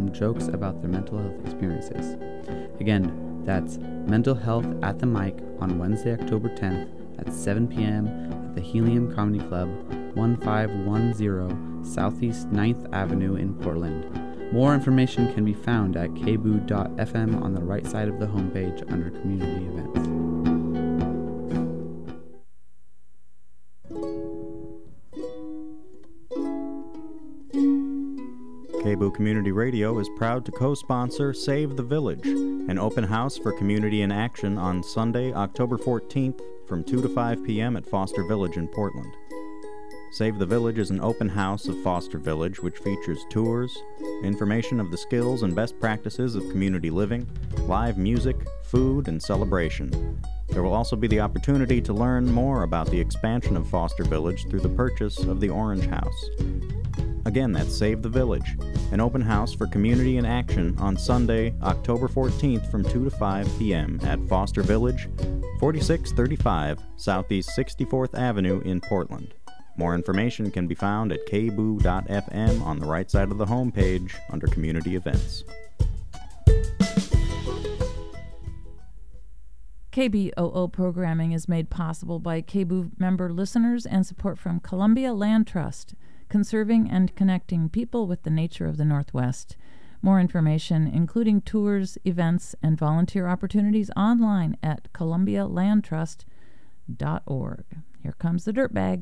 them jokes about their mental health experiences. Again, that's Mental Health at the Mic on Wednesday, October 10th at 7 p.m. at the Helium Comedy Club, 1510 Southeast 9th Avenue in Portland. More information can be found at kboo.fm on the right side of the homepage under Community Events. KBOO Community Radio is proud to co-sponsor Save the Village, an open house for community in action on Sunday, October 14th from 2 to 5 p.m. at Foster Village in Portland. Save the Village is an open house of Foster Village which features tours, information of the skills and best practices of community living, live music, food, and celebration. There will also be the opportunity to learn more about the expansion of Foster Village through the purchase of the Orange House. Again, that's Save the Village, an open house for community in action on Sunday, October 14th from 2 to 5 p.m. at Foster Village, 4635 Southeast 64th Avenue in Portland. More information can be found at kboo.fm on the right side of the homepage under Community Events. KBOO programming is made possible by KBOO member listeners and support from Columbia Land Trust, conserving and connecting people with the nature of the Northwest. More information, including tours, events, and volunteer opportunities online at columbialandtrust.org. Here comes the Dirtbag.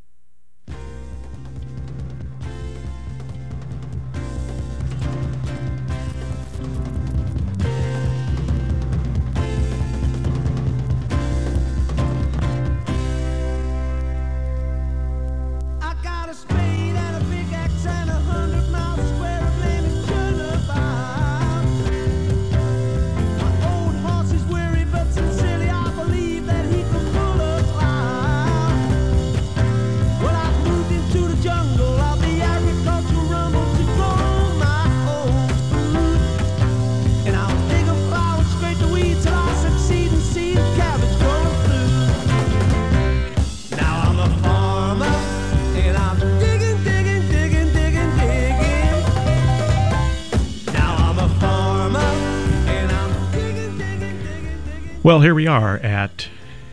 Well, here we are at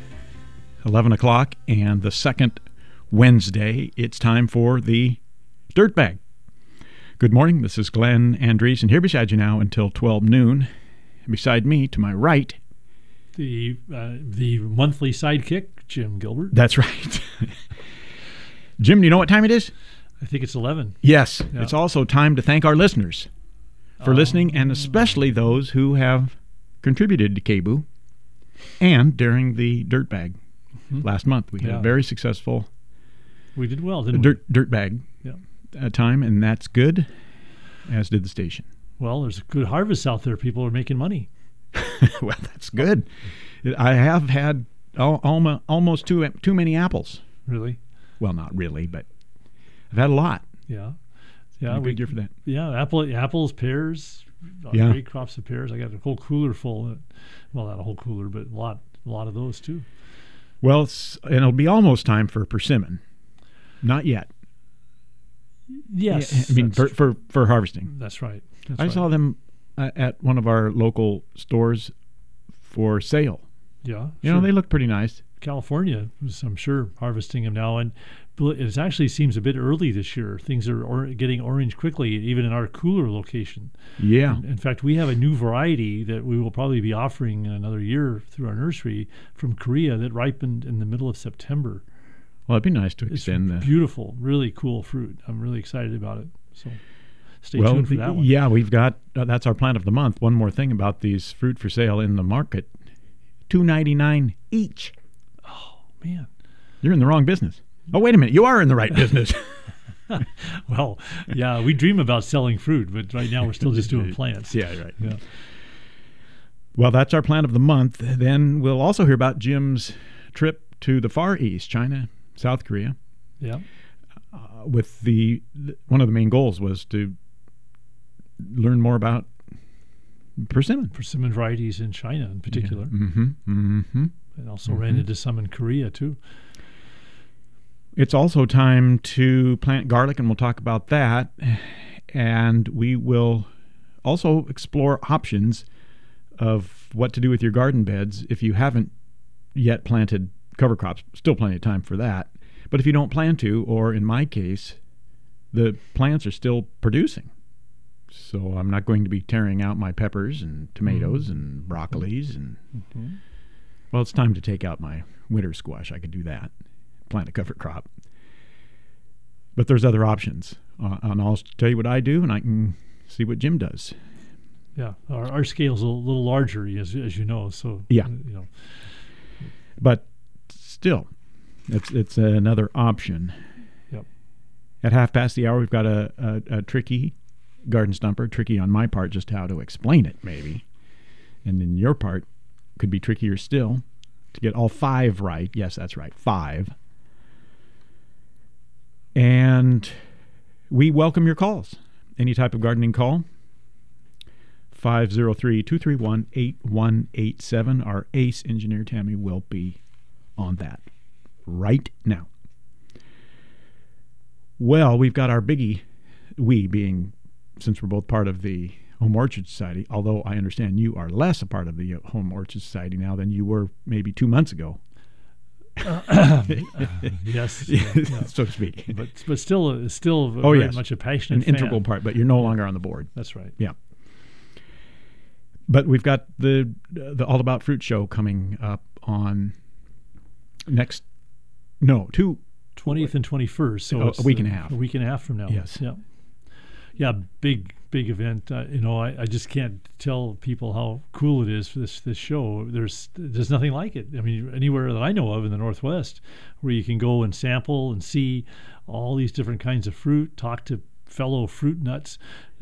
11 o'clock and the second Wednesday. It's time for the Dirtbag. Good morning. This is Glenn Andreessen here beside you now until 12 noon. And beside me, to my right, the monthly sidekick, Jim Gilbert. That's right. Jim, do you know what time it is? I think it's 11. Yes. Yeah. It's also time to thank our listeners for listening, and especially those who have contributed to KBOO. And during the Dirtbag last month, we had a very successful. We did well, didn't we? Dirtbag time, and that's good, as did the station. Well, there's a good harvest out there. People are making money. Well, that's good. I have had almost too many apples. Really? Well, not really, but I've had a lot. Yeah. Good year for that. Yeah, apples, pears. Great crops of pears. I got a whole cooler full. Well, not a whole cooler, but a lot of those too. Well, and it'll be almost time for persimmon. Not yet. Yes. I mean, for harvesting. That's right. I saw them at one of our local stores for sale. Yeah. You know, they look pretty nice. California is, I'm sure, harvesting them now, and it actually seems a bit early this year. Things are getting orange quickly, even in our cooler location. Yeah. In fact, we have a new variety that we will probably be offering in another year through our nursery from Korea that ripened in the middle of September. Well, it'd be nice to extend that. Beautiful, really cool fruit. I'm really excited about it. So stay tuned for that one. Yeah, we've got, that's our plant of the month. One more thing about these fruit for sale in the market, $2.99 each. Oh, man. You're in the wrong business. Oh, wait a minute. You are in the right business. Well, yeah, we dream about selling fruit, but right now we're still just doing plants. Yeah, right. Yeah. Well, that's our plant of the month. Then we'll also hear about Jim's trip to the Far East, China, South Korea. Yeah. With one of the main goals was to learn more about persimmon. Persimmon varieties in China in particular. Yeah. Mm-hmm. And also ran into some in Korea, too. It's also time to plant garlic, and we'll talk about that. And we will also explore options of what to do with your garden beds if you haven't yet planted cover crops. Still plenty of time for that. But if you don't plan to, or in my case, the plants are still producing. So I'm not going to be tearing out my peppers and tomatoes and broccolis. And well, it's time to take out my winter squash. I could do that, plant a cover crop. But there's other options. And I'll tell you what I do, and I can see what Jim does. Yeah, our scale's a little larger, as you know. So yeah, you know. But still, it's another option. Yep. At 1:30, we've got a tricky garden stumper. Tricky on my part, just how to explain it, maybe. And in your part, could be trickier still to get all 5 right. Yes, that's right, 5. And we welcome your calls. Any type of gardening call. 503-231-8187. Our ace engineer, Tammy, will be on that right now. Well, we've got our biggie, we being, since we're both part of the Home Orchard Society, although I understand you are less a part of the Home Orchard Society now than you were maybe 2 months ago. Yes, so to speak. But still very much a passionate fan. Integral part, but you're no longer on the board. That's right. Yeah. But we've got the All About Fruit show coming up on 20th and 21st. So a week and a half. A week and a half from now. Yes. Yeah. Yeah, big event. I just can't tell people how cool it is for this show. There's nothing like it. I mean, anywhere that I know of in the Northwest where you can go and sample and see all these different kinds of fruit, talk to fellow fruit nuts,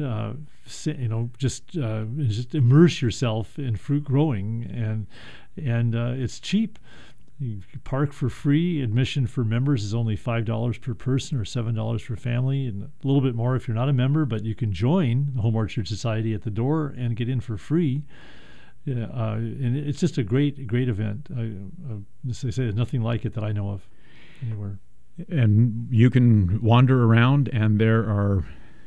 just immerse yourself in fruit growing, and it's cheap. You park for free. Admission for members is only $5 per person or $7 for family, and a little bit more if you're not a member, but you can join the Home Orchard Society at the door and get in for free. And it's just a great event. As I say, there's nothing like it that I know of anywhere. And you can wander around, and there are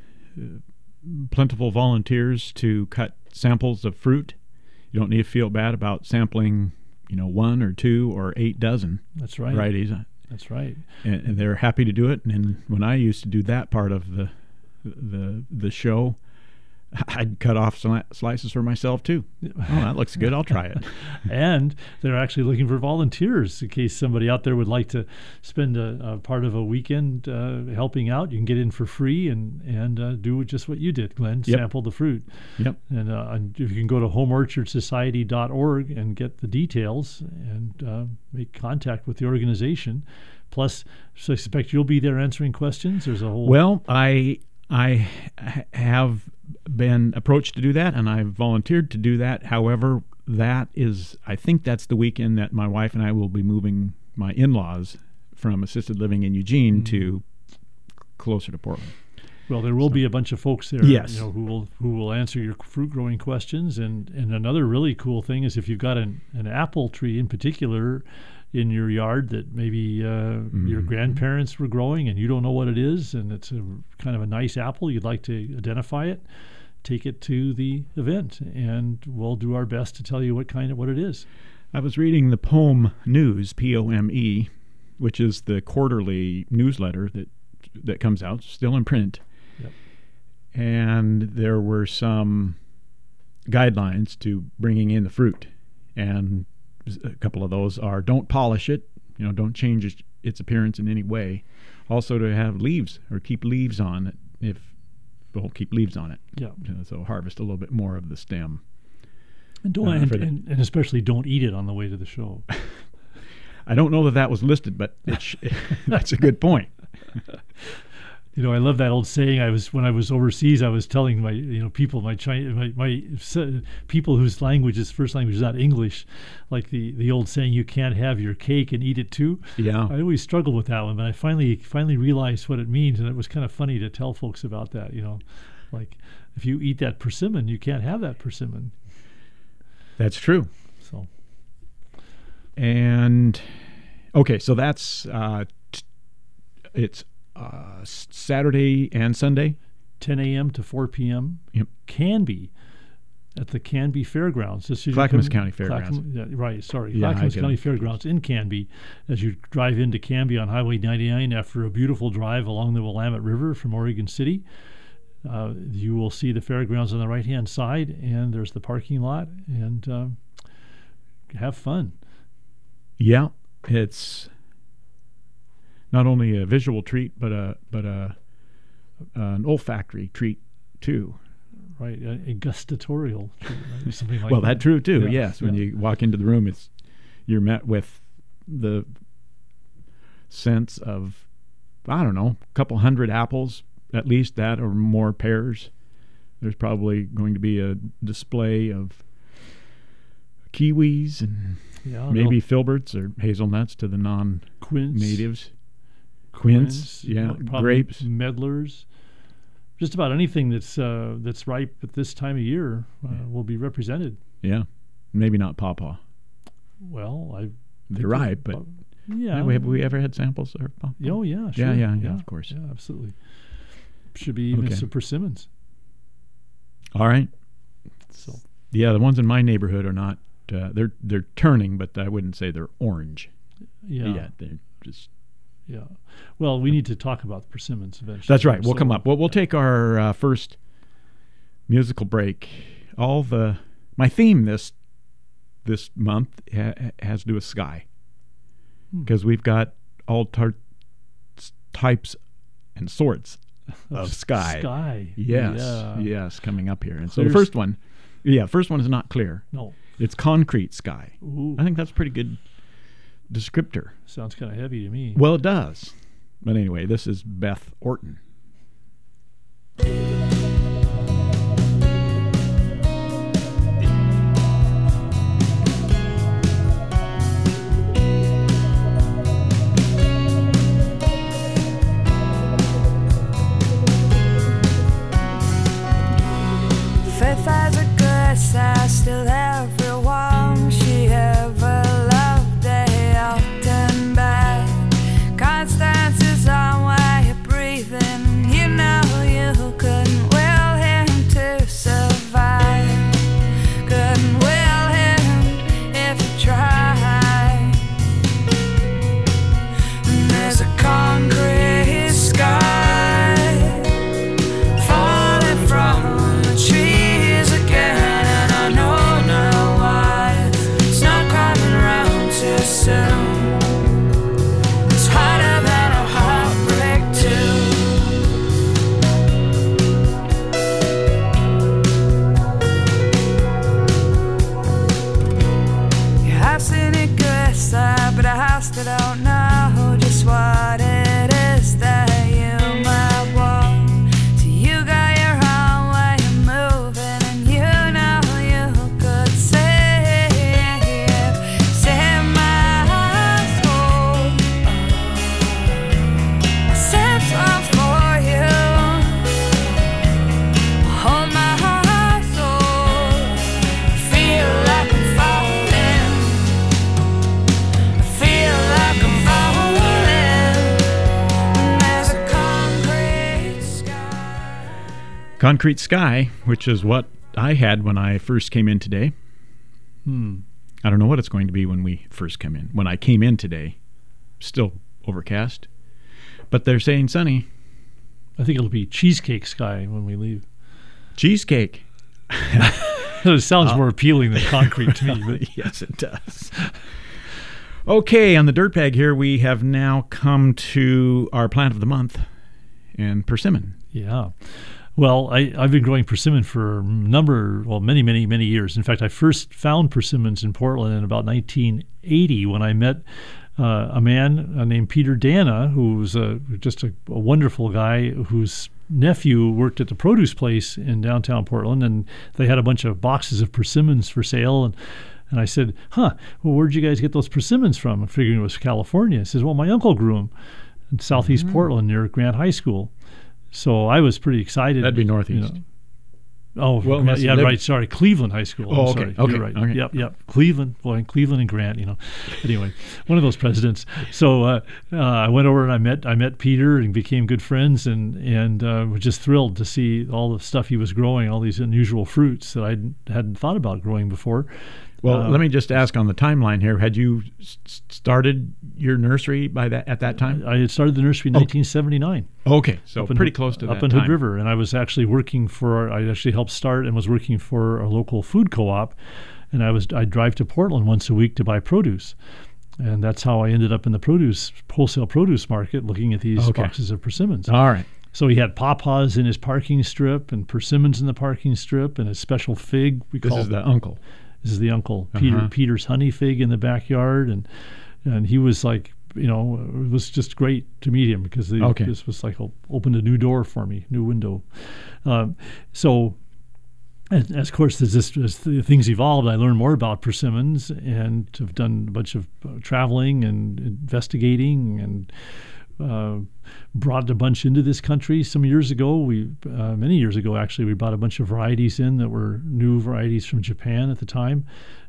plentiful volunteers to cut samples of fruit. You don't need to feel bad about sampling, 1 or 2 or 8 dozen. That's right. Varieties. That's right. And they're happy to do it. And when I used to do that part of the show, I'd cut off slices for myself too. Oh, that looks good. I'll try it. And they're actually looking for volunteers in case somebody out there would like to spend a part of a weekend helping out. You can get in for free and do just what you did, Glenn. Yep. Sample the fruit. Yep. And if you can go to homeorchardsociety.org and get the details and make contact with the organization. Plus, so I suspect you'll be there answering questions. There's a whole. Well, I have been approached to do that, and I've volunteered to do that. However, I think that's the weekend that my wife and I will be moving my in-laws from assisted living in Eugene to closer to Portland. Well, there will be a bunch of folks there, yes, who will answer your fruit growing questions. And another really cool thing is if you've got an apple tree in particular in your yard that maybe your grandparents were growing and you don't know what it is, and it's a kind of a nice apple, you'd like to identify it, take it to the event, and we'll do our best to tell you what it is. I was reading the Pome News, P-O-M-E, which is the quarterly newsletter that comes out, still in print. Yep. And there were some guidelines to bringing in the fruit, and a couple of those are don't polish it, don't change its appearance in any way. Also to have leaves or keep leaves on it keep leaves on it. Yeah. So harvest a little bit more of the stem. And and especially don't eat it on the way to the show. I don't know that was listed, but that's a good point. I love that old saying. When I was overseas, I was telling my people, my people whose first language is not English, like the old saying, "You can't have your cake and eat it too." Yeah, I always struggled with that one, but I finally realized what it means, and it was kind of funny to tell folks about that. Like if you eat that persimmon, you can't have that persimmon. That's true. So, and okay, so that's it's Saturday and Sunday. 10 a.m. to 4 p.m. Yep. Canby, at the Canby Fairgrounds. Clackamas County Fairgrounds. Clackamas County Fairgrounds in Canby. As you drive into Canby on Highway 99 after a beautiful drive along the Willamette River from Oregon City, you will see the fairgrounds on the right-hand side, and there's the parking lot, and have fun. Yeah, it's not only a visual treat, but an olfactory treat too. Right, a gustatorial treat, right? Something like well, that's true too. Yeah, yes, when you walk into the room, you're met with the sense of, I don't know, a couple hundred apples, at least that, or more pears. There's probably going to be a display of kiwis and maybe filberts or hazelnuts to the non-natives. Quince, yeah, grapes, medlars. Just about anything that's ripe at this time of year will be represented. Yeah, maybe not pawpaw. Well, they're ripe, but yeah. Have we ever had samples of pawpaw? Oh yeah, sure. Yeah, of course. Yeah, absolutely. Should be even some persimmons. All right. So yeah, the ones in my neighborhood are not. They're turning, but I wouldn't say they're orange. Yeah, they're just. Yeah. Well, we need to talk about the persimmons eventually. That's right. We'll come up. We'll take our first musical break. My theme this month has to do with sky, because we've got all types and sorts of sky. Sky. Yes, coming up here. And so the first one is not clear. No. It's concrete sky. Ooh. I think that's a pretty good descriptor. Sounds kind of heavy to me. Well, it does. But anyway, this is Beth Orton. Faith has a grace I still everyone she ever loved, they often bad. Constance is on while you're breathing. You know you couldn't will him to survive. Couldn't will him if you tried. And there's a concrete sky falling from the trees again, and I know now why it's not coming around too soon. It's harder than a heartbreak too. Yeah, I've seen it good side, but I still don't know just what it is that you might want. So you got your own way of moving, and you know you could save my soul. I sent some for you. Hold my soul. Feel like I'm falling. Feel like I'm falling. There's a concrete sky. Concrete sky, which is what I had when I first came in today. I don't know what it's going to be when we first come in. When I came in today, still overcast, but they're saying sunny. I think it'll be cheesecake sky when we leave. Cheesecake. It sounds more appealing than concrete to me. But Yes, it does. Okay, on the dirt bag here, we have now come to our plant of the month, and persimmon. yeah. Well, I've been growing persimmon for many years. In fact, I first found persimmons in Portland in about 1980 when I met a man named Peter Dana, who was just a wonderful guy whose nephew worked at the produce place in downtown Portland, and they had a bunch of boxes of persimmons for sale. And I said, well, where'd you guys get those persimmons from? I'm figuring it was California. He says, well, my uncle grew them in southeast Portland near Grant High School. So I was pretty excited. That'd be northeast. Well, must yeah, have lived- right. Sorry, Cleveland High School. Oh, I'm okay, sorry. okay, You're right. okay. Yep. Cleveland, Cleveland and Grant. Anyway, one of those presidents. So I went over and I met Peter and became good friends, and was just thrilled to see all the stuff he was growing, all these unusual fruits that I hadn't thought about growing before. Well, let me just ask on the timeline here. Had you started your nursery at that time? I had started the nursery in 1979. Okay, so Up in pretty Hood- close to up that in time. Hood River, and I was actually I actually helped start and was working for a local food co-op, and I'd drive to Portland once a week to buy produce, and that's how I ended up in the wholesale produce market, looking at these Okay. boxes of persimmons. All right. So he had pawpaws in his parking strip, and persimmons in the parking strip, and a special fig This is the uncle. This is the uncle Uh-huh. Peter's honey fig in the backyard, and he was like, it was just great to meet him because Okay. this was like opened a new door for me, new window. So, as of course, as the things evolved, I learned more about persimmons and have done a bunch of traveling and investigating and brought a bunch into this country some years ago. Many years ago, actually, we brought a bunch of varieties in that were new varieties from Japan at the time,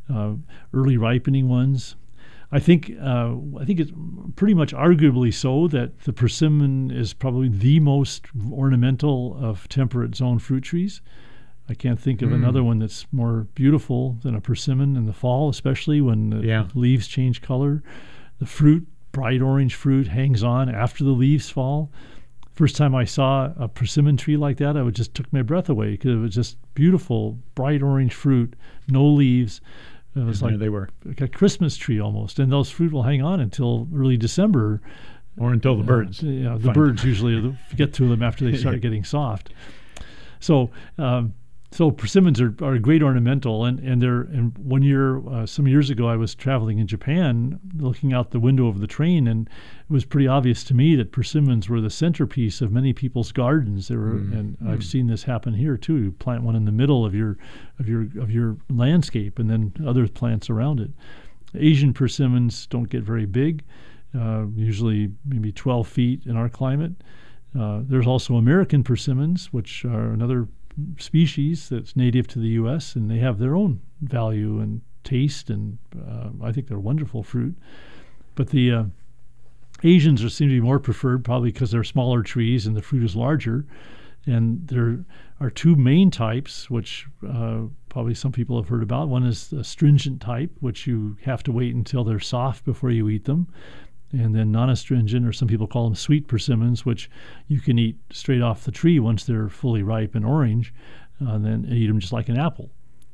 early ripening ones. I think it's pretty much arguably so that the persimmon is probably the most ornamental of temperate zone fruit trees. I can't think of another one that's more beautiful than a persimmon in the fall, especially when the leaves change color. The fruit, bright orange fruit, hangs on after the leaves fall. First time I saw a persimmon tree like that, I just took my breath away because it was just beautiful, bright orange fruit, no leaves. It was And there they were. like a Christmas tree almost, and those fruit will hang on until early December. Or until the birds. The find birds usually get to them after they start getting soft. So persimmons are a great ornamental, and one year, some years ago, I was traveling in Japan, looking out the window of the train, and it was pretty obvious to me that persimmons were the centerpiece of many people's gardens. I've seen this happen here too. You plant one in the middle of your landscape, and then other plants around it. Asian persimmons don't get very big, usually maybe 12 feet in our climate. There's also American persimmons, which are another species that's native to the U.S., and they have their own value and taste, and I think they're wonderful fruit. But the Asians seem to be more preferred, probably because they're smaller trees and the fruit is larger. And there are two main types, which probably some people have heard about. One is the astringent type, which you have to wait until they're soft before you eat them. And then non-astringent, or some people call them sweet persimmons, which you can eat straight off the tree once they're fully ripe and orange, and then eat them just like an apple.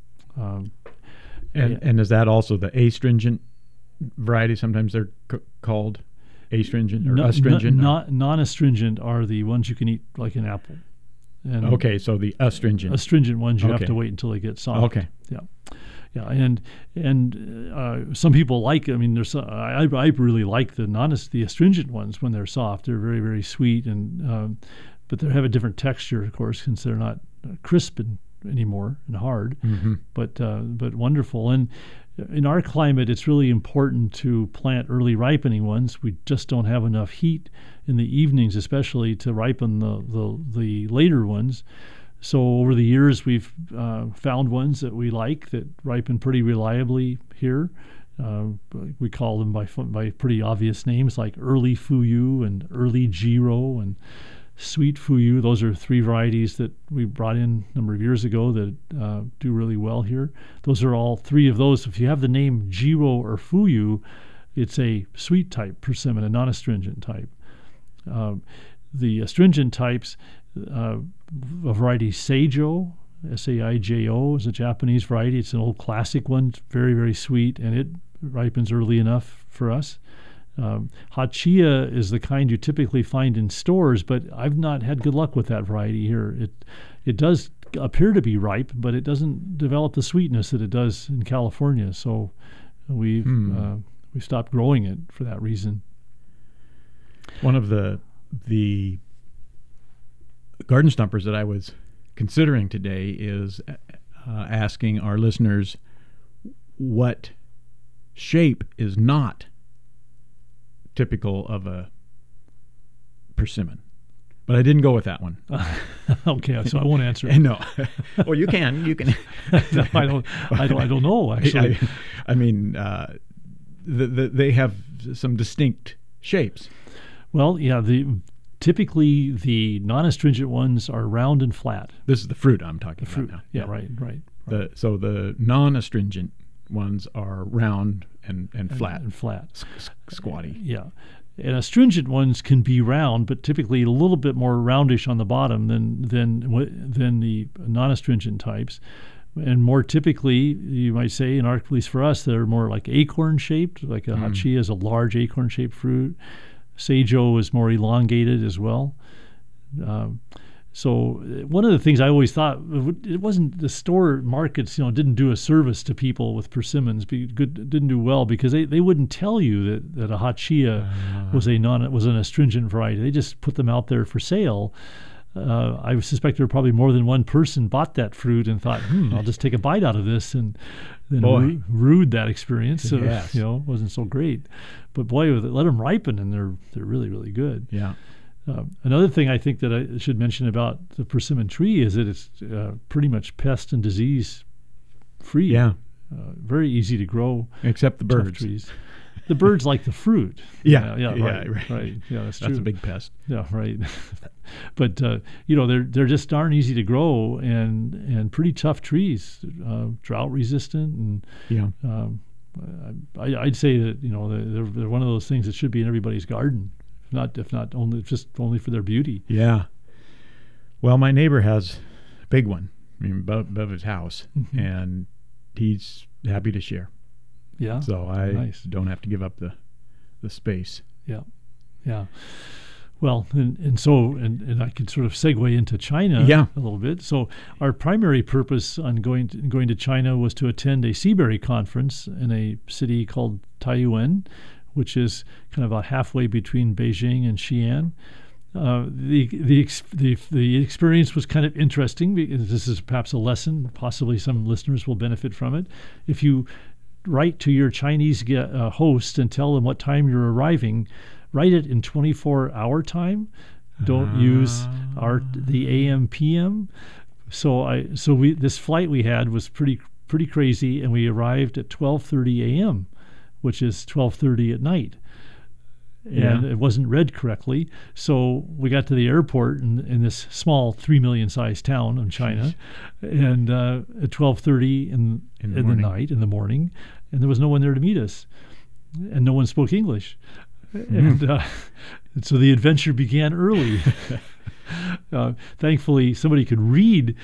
And is that also the astringent variety? Sometimes they're called astringent or astringent? Non-astringent are the ones you can eat like an apple. And okay, so the astringent. Astringent ones you have Okay. to wait until they get soft. Okay. Yeah, and some people like. I mean, I really like the astringent ones when they're soft. They're very, very sweet, and but they have a different texture, of course, since they're not crisp anymore and hard. Mm-hmm. But wonderful. And in our climate, it's really important to plant early ripening ones. We just don't have enough heat in the evenings, especially to ripen the later ones. So over the years, we've found ones that we like that ripen pretty reliably here. We call them by pretty obvious names like early Fuyu and early Jiro and sweet Fuyu. Those are three varieties that we brought in a number of years ago that do really well here. Those are all three of those. If you have the name Jiro or Fuyu, it's a sweet type persimmon, a non-astringent type. The astringent types, a variety Saijo, Saijo, is a Japanese variety. It's an old classic one. It's very, very sweet, and it ripens early enough for us. Hachia is the kind you typically find in stores, but I've not had good luck with that variety here. It does appear to be ripe, but it doesn't develop the sweetness that it does in California. So we stopped growing it for that reason. One of the garden stumpers that I was considering today is asking our listeners what shape is not typical of a persimmon. But I didn't go with that one. Okay, so I won't answer. No. Well, you can. You can. No, I don't know, actually. I mean, they have some distinct shapes. Well, yeah, typically the non-astringent ones are round and flat. This is the fruit I'm talking Fruit, about now. yeah, right. So the non-astringent ones are round and flat. And flat. Squatty. Yeah. And astringent ones can be round, but typically a little bit more roundish on the bottom than the non-astringent types. And more typically, you might say, at least for us, they're more like acorn-shaped, like a hachia is a large acorn-shaped fruit. Seijo is more elongated as well. So one of the things I always thought, it wasn't the store markets, didn't do a service to people with persimmons, didn't do well, because they wouldn't tell you that a hachia was an astringent variety. They just put them out there for sale. I suspect there were probably more than one person bought that fruit and thought, I'll just take a bite out of this, and then rued that experience. So, yes. Wasn't so great. But boy, let them ripen, and they're really, really good. Yeah. Another thing I think that I should mention about the persimmon tree is that it's pretty much pest and disease free. Yeah. Very easy to grow. Except the birds. Trees. The birds like the fruit. Yeah, right. Yeah, that's true. That's a big pest. Yeah, right. But they're just darn easy to grow and pretty tough trees, drought resistant, and yeah. I'd say that they're one of those things that should be in everybody's garden, if not only for their beauty. Yeah. Well, my neighbor has a big one, above his house, and he's happy to share. Yeah. So I don't have to give up the space. Yeah. Well, and I could sort of segue into China a little bit. So our primary purpose on going to China was to attend a Seaberry conference in a city called Taiyuan, which is kind of about halfway between Beijing and Xi'an. The experience was kind of interesting, because this is perhaps a lesson. Possibly some listeners will benefit from it. If you write to your Chinese host and tell them what time you're arriving, write it in 24-hour time. Don't use the AM PM. So this flight we had was pretty crazy, and we arrived at 12:30 a.m., which is 12:30 at night. And it wasn't read correctly. So we got to the airport in this small 3 million sized town in China, and at 12:30 in the morning, and there was no one there to meet us, and no one spoke English. And so the adventure began early. Thankfully, somebody could read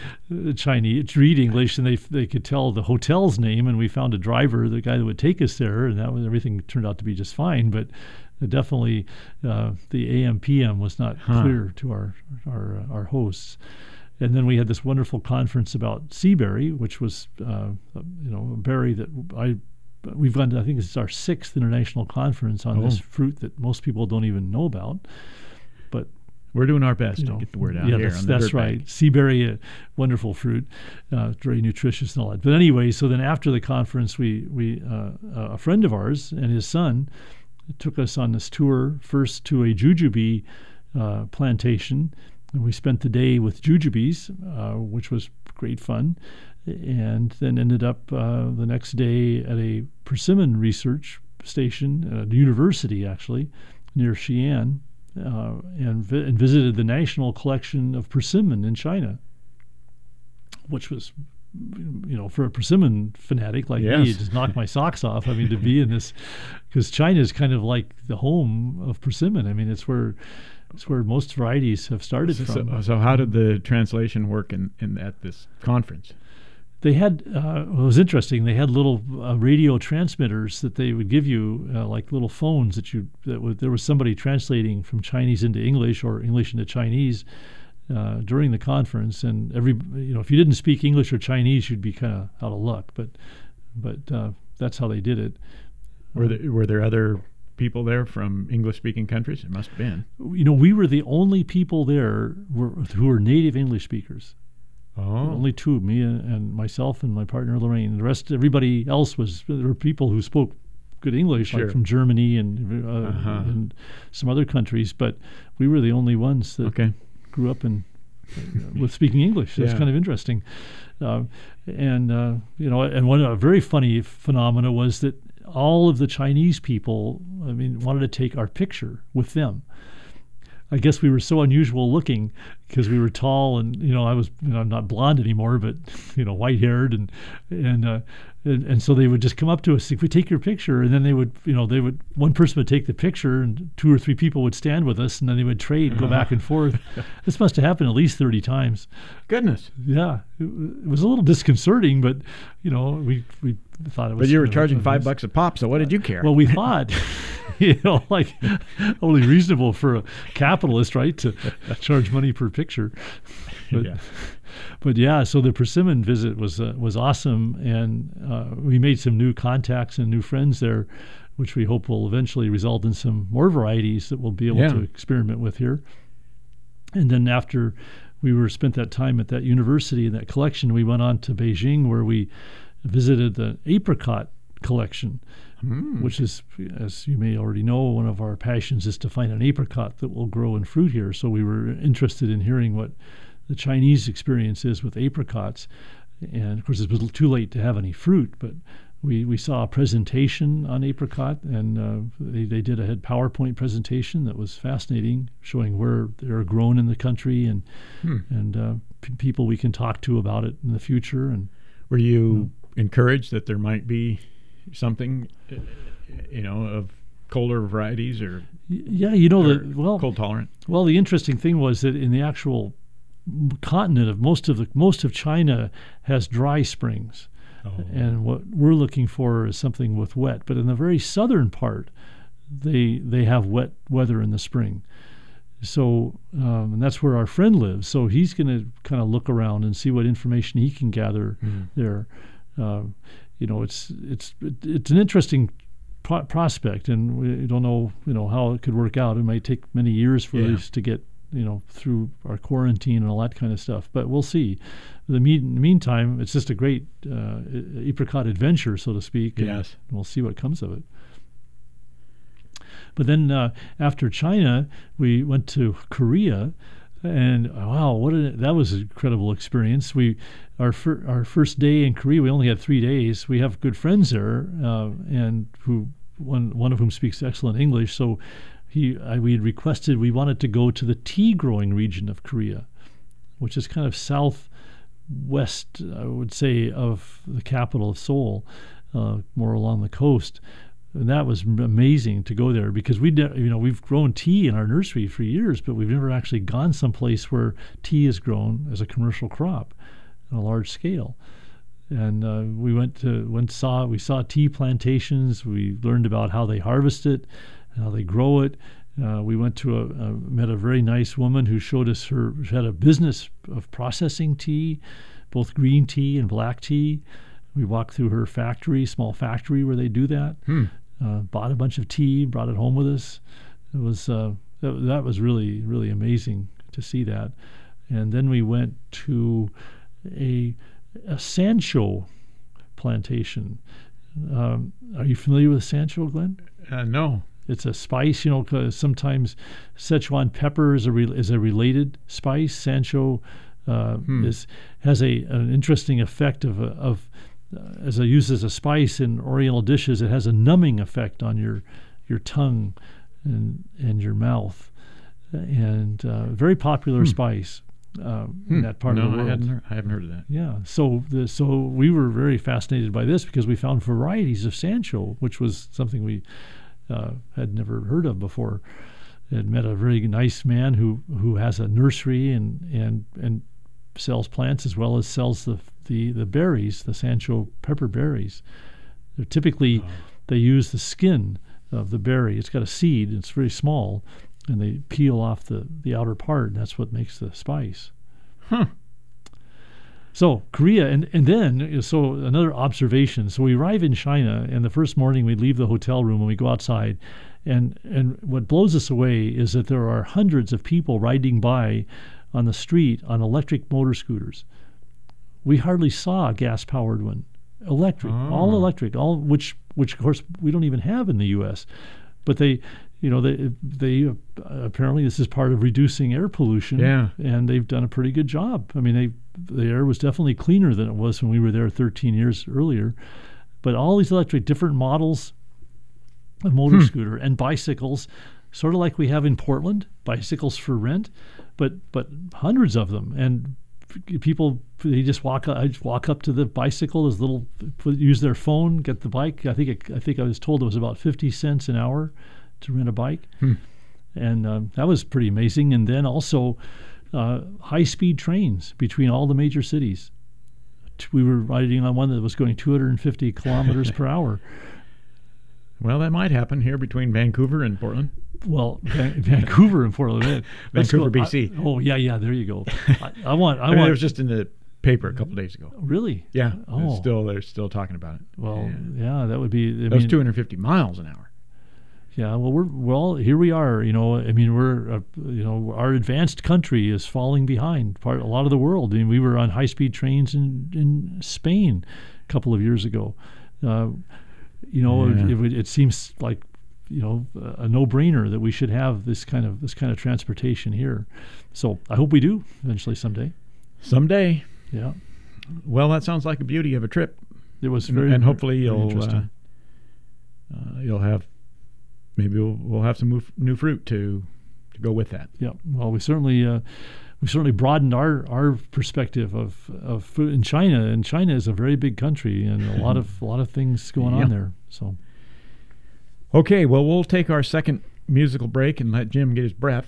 read English, and they could tell the hotel's name, and we found a driver, the guy that would take us there, and everything turned out to be just fine. But definitely, the AM/PM was not clear to our hosts. And then we had this wonderful conference about seaberry, which was a berry that we've gone to. I think it's our 6th international conference on this fruit that most people don't even know about. But we're doing our best to get the word out here. That's right. Seaberry, a wonderful fruit, very nutritious and all that. But anyway, so then after the conference, we a friend of ours and his son took us on this tour, first to a jujube plantation, and we spent the day with jujubes, which was great fun, and then ended up the next day at a persimmon research station, a university actually, near Xi'an, and visited the National Collection of Persimmon in China, which was, for a persimmon fanatic like me, it just knocked my socks off. I mean, to be in this, because China is kind of like the home of persimmon. I mean, it's where most varieties have started from. So how did the translation work at this conference? They had, it was interesting, they had little radio transmitters that they would give you, like little phones there was somebody translating from Chinese into English or English into Chinese during the conference. And if you didn't speak English or Chinese, you'd be kind of out of luck. But that's how they did it. Were there other people there from English-speaking countries? It must have been. We were the only people there who were native English speakers. Oh. Only two, me and myself and my partner Lorraine. The rest, everybody else there were people who spoke good English, like from Germany and some other countries. But we were the only ones that grew up with speaking English. It's Yeah. kind of interesting. And one a very funny phenomena was that all of the Chinese people, wanted to take our picture with them. I guess we were so unusual looking because we were tall, and I'm not blonde anymore, but white haired, and so they would just come up to us if we take your picture, and then they would one person would take the picture, and 2 or 3 people would stand with us, and then they would trade, go back and forth. This must have happened at least 30 times. Goodness. Yeah, it was a little disconcerting, but we thought it was. But you were charging $5 a pop, so what did you care? Well, we thought, like only reasonable for a capitalist, right, to charge money per picture. But, Yeah. But yeah, so the persimmon visit was awesome, and we made some new contacts and new friends there, which we hope will eventually result in some more varieties that we'll be able to experiment with here. And then after we spent that time at that university and that collection, we went on to Beijing, where we visited the apricot collection, which is, as you may already know, one of our passions is to find an apricot that will grow in fruit here. So we were interested in hearing what the Chinese experience is with apricots. And of course, it was too late to have any fruit, but we saw a presentation on apricot, and they did a PowerPoint presentation that was fascinating, showing where they're grown in the country and people we can talk to about it in the future. And were you encouraged that there might be something, of colder varieties or cold tolerant? Well, the interesting thing was that in the actual continent of most of China has dry springs. And what we're looking for is something with wet. But in the very southern part, they have wet weather in the spring. So and that's where our friend lives. So he's going to kind of look around and see what information he can gather there. It's an interesting prospect, and we don't know how it could work out. It might take many years for us to get through our quarantine and all that kind of stuff. But we'll see. In the meantime, it's just a great apricot adventure, so to speak. Yes. And we'll see what comes of it. But then after China, we went to Korea, and wow, that was an incredible experience. Our first day in Korea, we only had 3 days. We have good friends there, and one of whom speaks excellent English. So we had requested, we wanted to go to the tea growing region of Korea, which is kind of southwest, I would say, of the capital of Seoul, more along the coast. And that was amazing to go there, because we've grown tea in our nursery for years, but we've never actually gone someplace where tea is grown as a commercial crop on a large scale. And we saw tea plantations. We learned about how they harvest it, how they grow it. We went to met a very nice woman who showed us she had a business of processing tea, both green tea and black tea. We walked through her small factory where they do that. Bought a bunch of tea, brought it home with us. It was that was really, really amazing to see that. And then we went to a Sancho plantation. Are you familiar with Sancho, Glenn? No. It's a spice, 'cause sometimes Szechuan pepper is a related spice. Sancho has an interesting effect of as a use as a spice in Oriental dishes. It has a numbing effect on your tongue and your mouth, and very popular spice in that part of the world. I haven't heard of that. Yeah, so we were very fascinated by this because we found varieties of Sancho, which was something we had never heard of before. Had met a very nice man who has a nursery and sells plants as well as sells the berries, the Sancho pepper berries. They're typically they use the skin of the berry. It's got a seed. It's very small, and they peel off the outer part, and that's what makes the spice. So Korea, and then, so another observation. So we arrive in China, and the first morning we leave the hotel room and we go outside, and what blows us away is that there are hundreds of people riding by on the street on electric motor scooters. We hardly saw a gas-powered one. Electric, all electric, which of course we don't even have in the U.S. But they, they apparently this is part of reducing air pollution. Yeah. And they've done a pretty good job. I mean, the air was definitely cleaner than it was when we were there 13 years earlier. But all these different models of motor scooter and bicycles, sort of like we have in Portland, bicycles for rent, but hundreds of them. And people, they just walk up to the bicycle, use their phone, get the bike. I think I was told it was about 50 cents an hour to rent a bike. And that was pretty amazing. And then also high-speed trains between all the major cities. We were riding on one that was going 250 kilometers per hour. Well, that might happen here between Vancouver and Portland. Well, Vancouver and Portland. Vancouver, BC. Yeah, there you go. I want. It was just in the paper a couple of days ago. Really? Yeah. Oh. They're still talking about it. Well, yeah, that would be. That was 250 miles an hour. Yeah. Well, here we are. We're our advanced country is falling behind a lot of the world. I mean, we were on high-speed trains in Spain a couple of years ago. It seems like a no-brainer that we should have this kind of transportation here. So I hope we do eventually someday. Someday. Yeah. Well, that sounds like a beauty of a trip. It was very, and hopefully very interesting. You'll have, maybe we'll have some new fruit to go with that. Yeah. Well, we certainly broadened our perspective of food in China, and China is a very big country and a lot of things going on there. So. Okay, well, we'll take our second musical break and let Jim get his breath.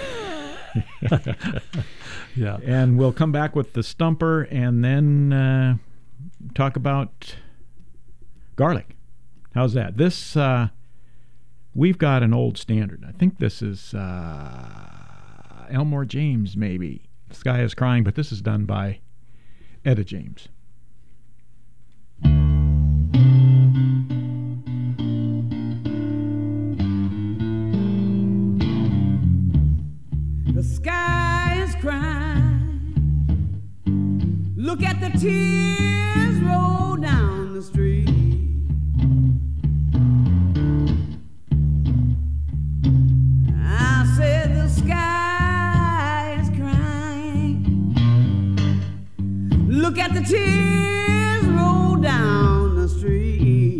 Yeah. And we'll come back with the stumper and then talk about garlic. How's that? This, we've got an old standard. I think this is Elmore James, maybe. The Sky is Crying, but this is done by Etta James. The sky is crying. Look at the tears roll down the street. I said the sky is crying. Look at the tears roll down the street.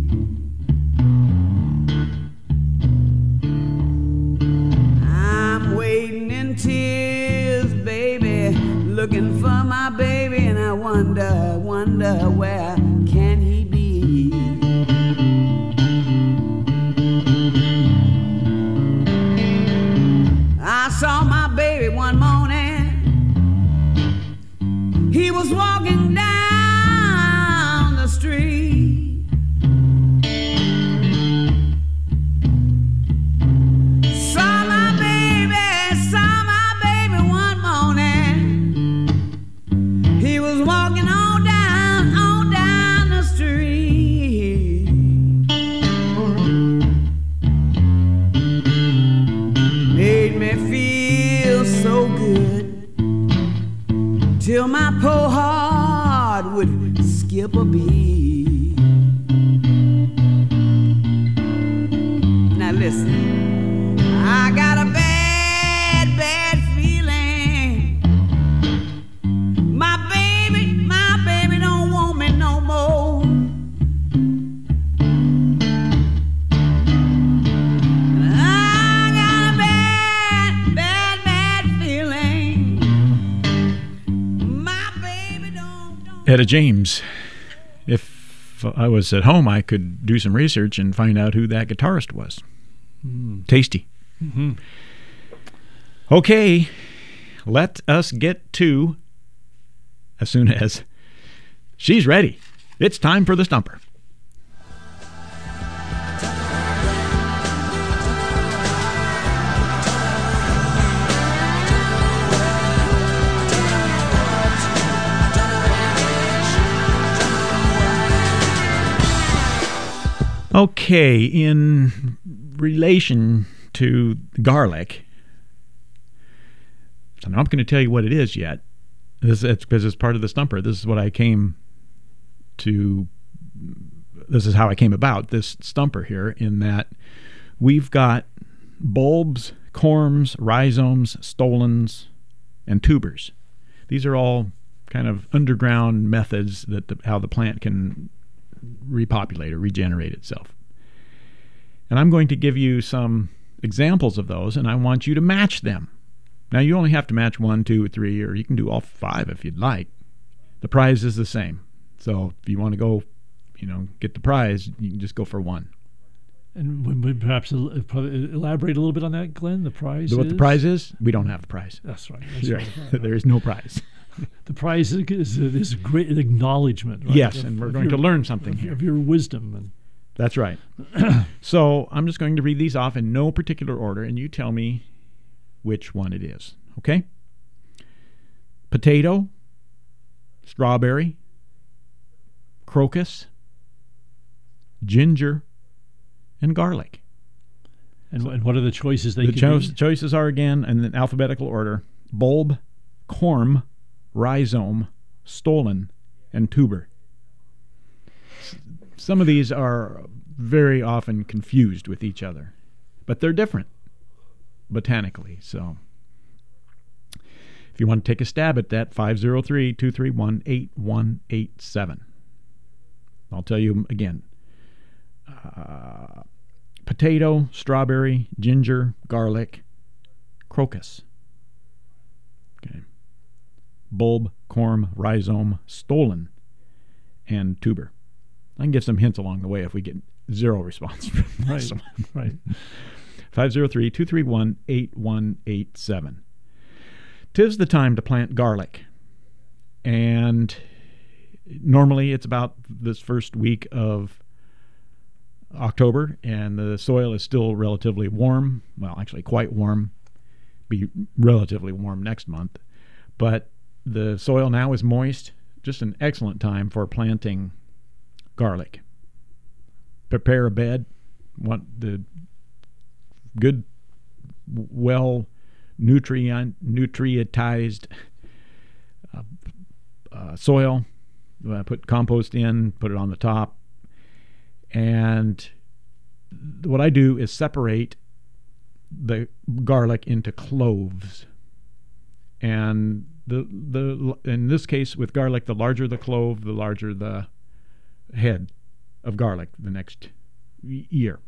Tears, baby, looking for my baby, and I wonder where can he be? I saw my baby one morning. He was walking down the street. Till my poor heart would skip a beat. Now listen, I got a bad feeling. My baby don't want me no more. And I got a bad feeling. Etta James. If I was at home, I could do some research and find out who that guitarist was. Tasty. Mm-hmm. Okay, let us get to, as soon as she's ready, it's time for the stumper. Okay, in relation to garlic, I'm not going to tell you what it is yet. Because it's part of the stumper. This is what I came to. This is how I came about this stumper here. In that we've got bulbs, corms, rhizomes, stolons, and tubers. These are all kind of underground methods that how the plant can repopulate or regenerate itself. And I'm going to give you some examples of those, and I want you to match them. Now, you only have to match 1, 2, 3, or you can do all 5 if you'd like. The prize is the same. So if you want to go, get the prize, you can just go for 1. And we perhaps elaborate a little bit on that, Glenn. The prize. What the prize is? We don't have a prize. That's right. There is no prize. The prize is a great acknowledgement. Right? Yes, and we're going to learn something here of your wisdom. That's right. So I'm just going to read these off in no particular order, and you tell me which one it is. Okay? Potato, strawberry, crocus, ginger, and garlic. And what are the choices they the could be? Choices are, again, in the alphabetical order: bulb, corm, rhizome, stolon, and tuber. Some of these are very often confused with each other, but they're different botanically. So if you want to take a stab at that, 503-231-8187. I'll tell you again. Potato, strawberry, ginger, garlic, crocus. Okay. Bulb, corm, rhizome, stolon, and tuber. I can give some hints along the way if we get zero response from this one. Right. 503-231-8187. 'Tis the time to plant garlic. And normally it's about this first week of October, and the soil is still relatively warm. Well, actually quite warm. Be relatively warm next month. But the soil now is moist. Just an excellent time for planting garlic. Prepare a bed. Want the good, well nutrientized soil. Put compost in, put it on the top. And what I do is separate the garlic into cloves. And in this case with garlic, the larger the clove, the larger the head of garlic the next year.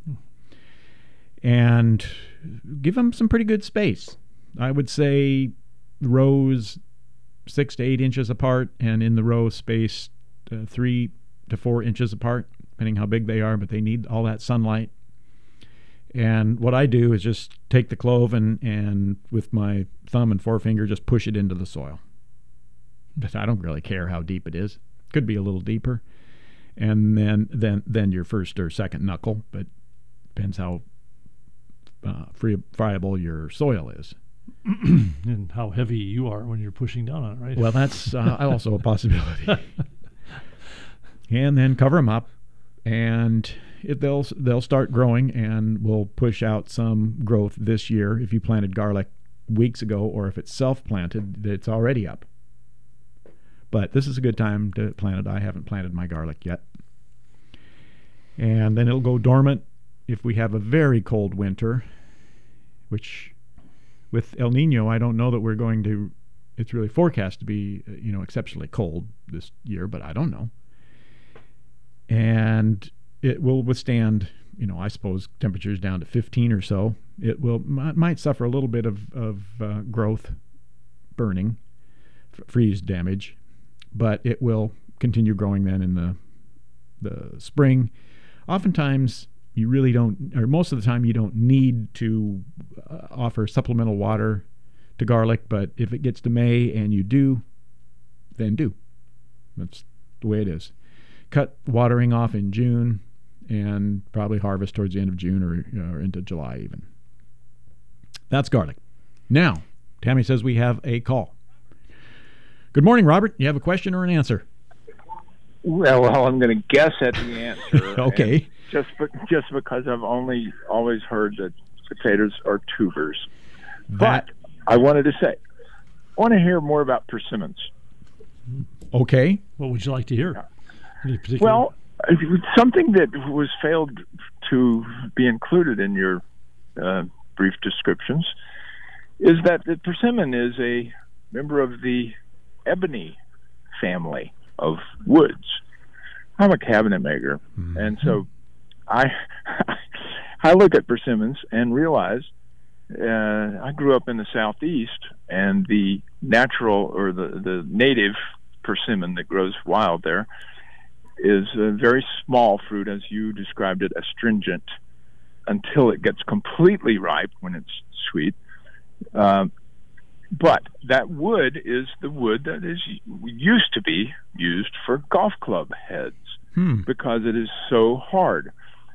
And give them some pretty good space. I would say rows 6 to 8 inches apart, and in the row spaced 3 to 4 inches apart, depending how big they are, but they need all that sunlight. And what I do is just take the clove and with my thumb and forefinger just push it into the soil. But I don't really care how deep it is. Could be a little deeper. And then your first or second knuckle, but depends how friable your soil is. And how heavy you are when you're pushing down on it, right? Well, that's also a possibility. And then cover them up, and they'll start growing, and will push out some growth this year. If you planted garlic weeks ago, or if it's self-planted, it's already up. But this is a good time to plant it. I haven't planted my garlic yet. And then it'll go dormant if we have a very cold winter, which with El Nino, I don't know that we're going to. It's really forecast to be, exceptionally cold this year, but I don't know. And it will withstand, I suppose, temperatures down to 15 or so. It might suffer a little bit of growth, burning, freeze damage, but it will continue growing then in the spring. Oftentimes, you really don't, or most of the time, you don't need to offer supplemental water to garlic, but if it gets to May and you do, then do. That's the way it is. Cut watering off in June and probably harvest towards the end of June or into July even. That's garlic. Now, Tammy says we have a call. Good morning, Robert. You have a question or an answer? Well, I'm going to guess at the answer. Okay. Just because I've always heard that potatoes are tubers. But I wanted to say, I want to hear more about persimmons. Okay. What would you like to hear? Well, Something that was failed to be included in your brief descriptions is that the persimmon is a member of the ebony family of woods. I'm a cabinet maker, and so I look at persimmons and realize I grew up in the Southeast, and the natural or the native persimmon that grows wild there is a very small fruit, as you described it, astringent, until it gets completely ripe when it's sweet. But that wood is the wood that used to be used for golf club heads because it is so hard.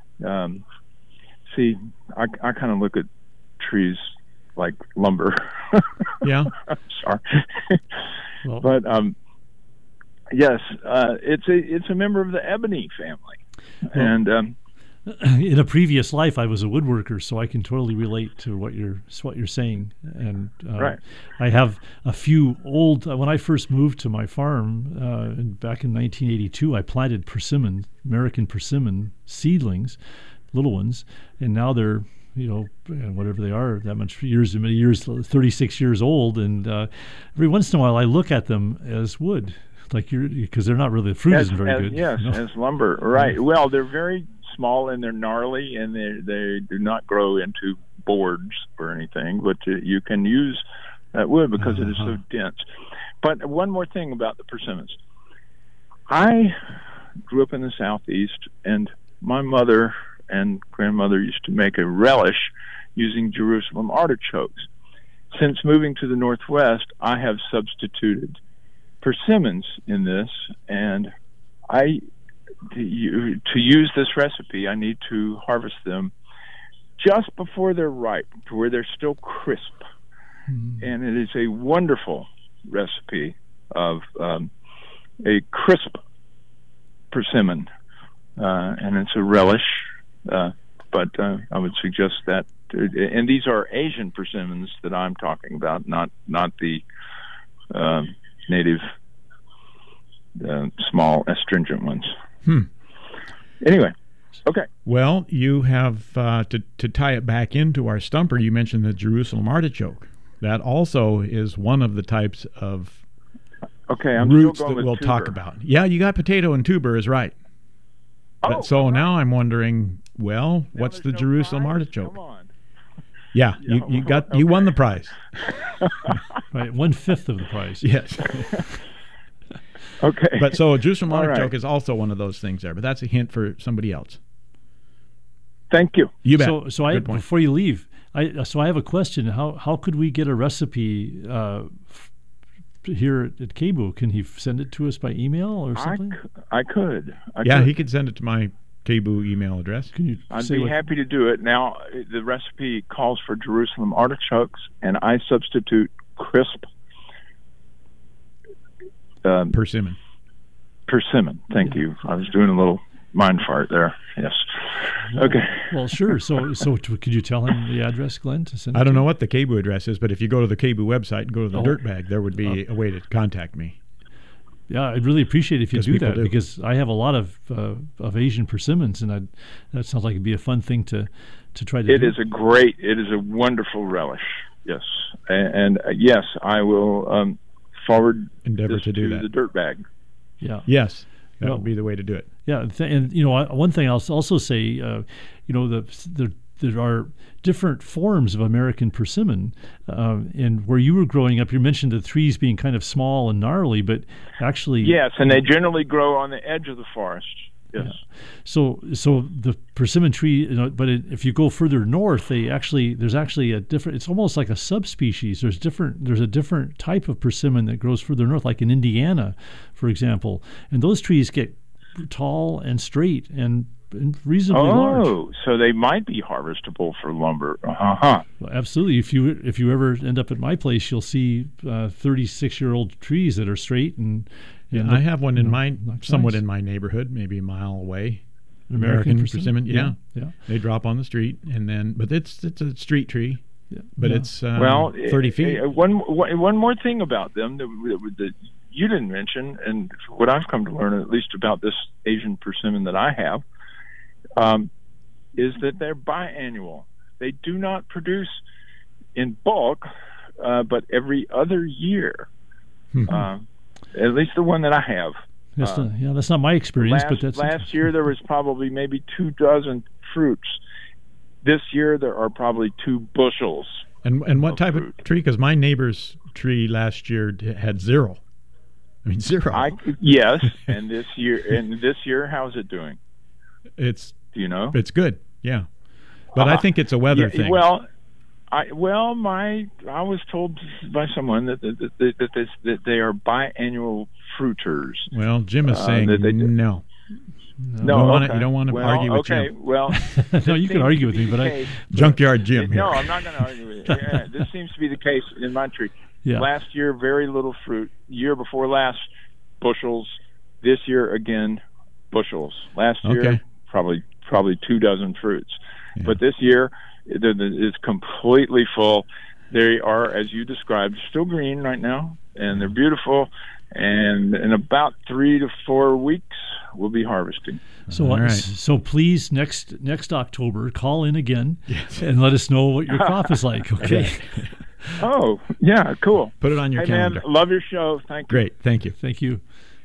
See, I kind of look at trees like lumber. Yeah. I'm sorry. Well, but yes, it's a member of the ebony family, and in a previous life, I was a woodworker, so I can totally relate to what you're saying. And right. I have a few old. When I first moved to my farm back in 1982, I planted persimmon, American persimmon seedlings, little ones, and now they're whatever they are, that much many years, 36 years old, and every once in a while I look at them as wood, because they're not really, the fruit isn't very good. Yes, as lumber, right. Well, they're very small and they're gnarly, and they do not grow into boards or anything, but you can use that wood because it is so dense. But one more thing about the persimmons. I grew up in the Southeast, and my mother and grandmother used to make a relish using Jerusalem artichokes. Since moving to the Northwest, I have substituted persimmons in this, and to use this recipe, I need to harvest them just before they're ripe, to where they're still crisp. And it is a wonderful recipe of a crisp persimmon, and it's a relish. But I would suggest that, and these are Asian persimmons that I'm talking about, not the native small astringent ones. Anyway, okay. Well, you have to tie it back into our stumper. You mentioned the Jerusalem artichoke. That also is one of the types of roots that we'll talk about. Yeah, you got potato and tuber is right. So now I'm wondering, what's the Jerusalem artichoke? Come on. Yeah, you won the prize. Right, 1/5 of the prize. Yes. Okay. But so Jerusalem artichoke is also one of those things there, but that's a hint for somebody else. Thank you. You bet. So before you leave, I have a question. How could we get a recipe here at KBOO? Can he send it to us by email or something? I could. He could send it to my KBOO email address. I'd be happy to do it. Now, the recipe calls for Jerusalem artichokes, and I substitute crisp persimmon. Persimmon. Thank you. I was doing a little mind fart there. Yes. Okay. Well, sure. So could you tell him the address, Glenn, to send it? I don't know what the KBOO address is, but if you go to the KBOO website and go to the Dirtbag, there would be a way to contact me. Yeah, I'd really appreciate it if you do that, because I have a lot of Asian persimmons, and that sounds like it'd be a fun thing to try to do. It is a wonderful relish. Yes, and yes, I will forward endeavor to do that. The Dirtbag. Yeah. Yes, that would be the way to do it. Yeah, and one thing I'll also say, there are different forms of American persimmon, and where you were growing up, you mentioned the trees being kind of small and gnarly, but actually yes, and they generally grow on the edge of the forest. Yes. Yeah. So the persimmon tree, but if you go further north, there's actually a different. It's almost like a subspecies. There's a different type of persimmon that grows further north, like in Indiana, for example, and those trees get tall and straight and reasonably large. Oh, so they might be harvestable for lumber. Well, absolutely. If you ever end up at my place, you'll see 36-year-old trees that are straight and I have one in my neighborhood, maybe a mile away. American persimmon. Yeah. They drop on the street, but it's a street tree. Yeah. But it's 30 feet. One more thing about them that you didn't mention, and what I've come to learn, at least about this Asian persimmon that I have, is that they're biannual. They do not produce in bulk, but every other year. At least the one that I have. That's not my experience, but that's last year there was probably maybe 24 fruits. This year there are probably 2 bushels. And what type fruit. of tree? Because my neighbor's tree last year had 0. I mean 0. Yes, and this year, how's it doing? Do you know? It's good. Yeah, but I think it's a weather thing. Well, I was told by someone that they are biannual fruiters. Well, Jim is saying no. No, you don't want to argue with Jim. Okay, well, no, you can argue with me, but Junkyard Jim here. No, I'm not going to argue with you. Yeah, this seems to be the case in my tree. Yeah. Last year, very little fruit. Year before last, bushels. This year, again, bushels. Last year, probably 24 fruits. Yeah. But this year, it's completely full. They are, as you described, still green right now, and they're beautiful. And in about 3 to 4 weeks, we'll be harvesting. So, so please, next October, call in again and let us know what your crop is like. Okay. Oh, yeah, cool. Put it on your calendar. Man, love your show. Thank you. Great, thank you. Thank you.